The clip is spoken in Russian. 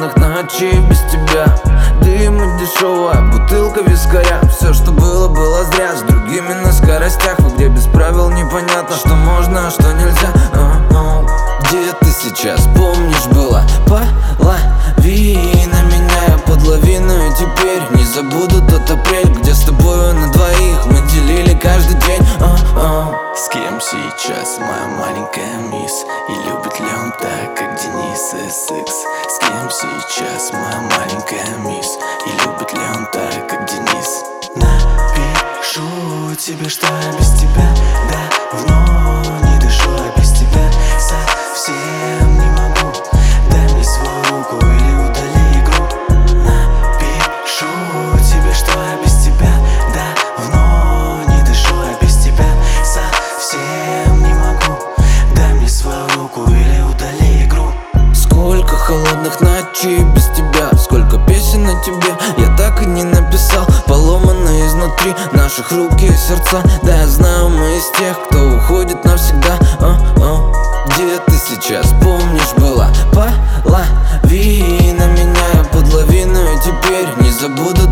холодных ночей без тебя. Дым и дешевая бутылка вискаря. Все, что было, было зря. С другими на скоростях, где без правил непонятно, что можно, а что нельзя. Где ты сейчас, помнишь, была половина меня, я под лавиной. И теперь не забуду тот апрель, где с тобою на двоих мы делили каждый день. С кем сейчас моя маленькая мисс? И любит ли он так, как Денис SX? С кем сейчас моя маленькая мисс? И любит ли он так, как Денис? Напишу тебе, что я без тебя давно не дышу, а без тебя совсем не могу. Дай мне свою руку или удали игру. Напишу тебе, что я без тебя давно не дышу, а без тебя совсем не могу. Дай мне свою руку или удали игру. Сколько холодных ночей без тебя, сколько песен о тебе я так и не написал. Поломаны изнутри наших руки и сердца. Да, я знаю, мы из тех, кто уходит навсегда. Где ты сейчас, помнишь, была половина меня, я под лавиной. И теперь не забуду